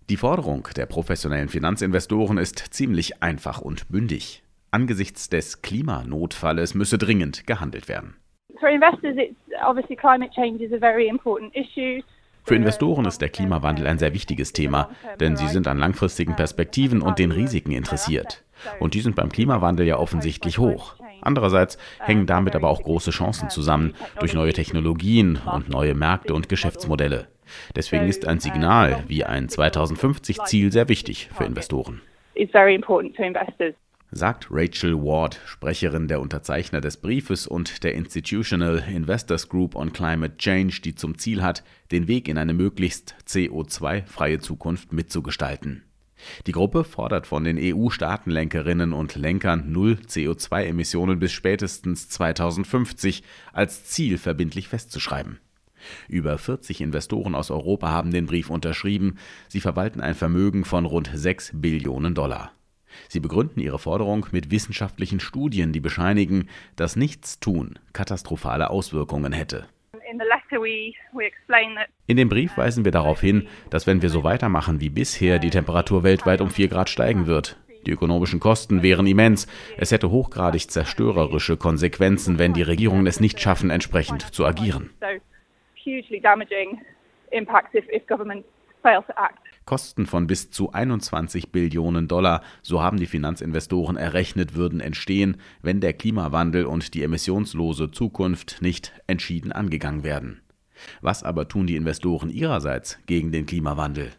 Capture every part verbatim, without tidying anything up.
Die Forderung der professionellen Finanzinvestoren ist ziemlich einfach und bündig. Angesichts des Klimanotfalles müsse dringend gehandelt werden. For investors, it's obviously climate change is a very important issue. Für Investoren ist der Klimawandel ein sehr wichtiges Thema, denn sie sind an langfristigen Perspektiven und den Risiken interessiert. Und die sind beim Klimawandel ja offensichtlich hoch. Andererseits hängen damit aber auch große Chancen zusammen, durch neue Technologien und neue Märkte und Geschäftsmodelle. Deswegen ist ein Signal wie ein zweitausendfünfzig-Ziel sehr wichtig für Investoren. Sagt Rachel Ward, Sprecherin der Unterzeichner des Briefes und der Institutional Investors Group on Climate Change, die zum Ziel hat, den Weg in eine möglichst C O zwei freie Zukunft mitzugestalten. Die Gruppe fordert von den E U-Staatenlenkerinnen und Lenkern null C O zwei Emissionen bis spätestens zweitausendfünfzig als Ziel verbindlich festzuschreiben. Über vierzig Investoren aus Europa haben den Brief unterschrieben. Sie verwalten ein Vermögen von rund sechs Billionen Dollar. Sie begründen ihre Forderung mit wissenschaftlichen Studien, die bescheinigen, dass Nichtstun katastrophale Auswirkungen hätte. In dem Brief weisen wir darauf hin, dass wenn wir so weitermachen wie bisher, die Temperatur weltweit um vier Grad steigen wird. Die ökonomischen Kosten wären immens. Es hätte hochgradig zerstörerische Konsequenzen, wenn die Regierungen es nicht schaffen, entsprechend zu agieren. Kosten von bis zu einundzwanzig Billionen Dollar, so haben die Finanzinvestoren errechnet, würden entstehen, wenn der Klimawandel und die emissionslose Zukunft nicht entschieden angegangen werden. Was aber tun die Investoren ihrerseits gegen den Klimawandel?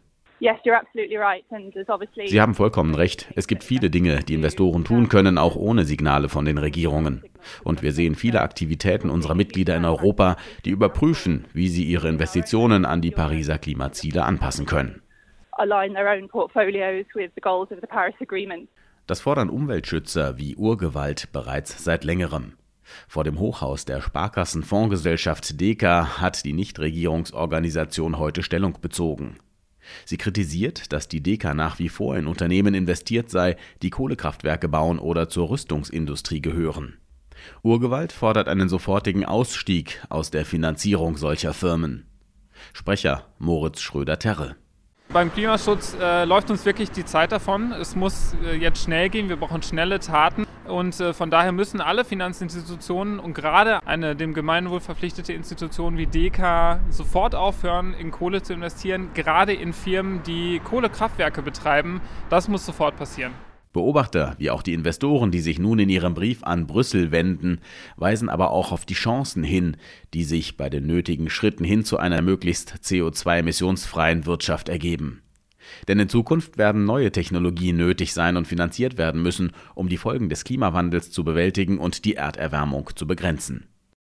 Sie haben vollkommen recht. Es gibt viele Dinge, die Investoren tun können, auch ohne Signale von den Regierungen. Und wir sehen viele Aktivitäten unserer Mitglieder in Europa, die überprüfen, wie sie ihre Investitionen an die Pariser Klimaziele anpassen können. Das fordern Umweltschützer wie Urgewalt bereits seit längerem. Vor dem Hochhaus der Sparkassenfondsgesellschaft Deka hat die Nichtregierungsorganisation heute Stellung bezogen. Sie kritisiert, dass die Deka nach wie vor in Unternehmen investiert sei, die Kohlekraftwerke bauen oder zur Rüstungsindustrie gehören. Urgewalt fordert einen sofortigen Ausstieg aus der Finanzierung solcher Firmen. Sprecher Moritz Schröder-Terre. Beim Klimaschutz äh, läuft uns wirklich die Zeit davon. Es muss äh, jetzt schnell gehen, wir brauchen schnelle Taten. Und äh, von daher müssen alle Finanzinstitutionen und gerade eine dem Gemeinwohl verpflichtete Institution wie Deka sofort aufhören, in Kohle zu investieren, gerade in Firmen, die Kohlekraftwerke betreiben. Das muss sofort passieren. Beobachter, wie auch die Investoren, die sich nun in ihrem Brief an Brüssel wenden, weisen aber auch auf die Chancen hin, die sich bei den nötigen Schritten hin zu einer möglichst C O zwei emissionsfreien Wirtschaft ergeben. Denn in Zukunft werden neue Technologien nötig sein und finanziert werden müssen, um die Folgen des Klimawandels zu bewältigen und die Erderwärmung zu begrenzen.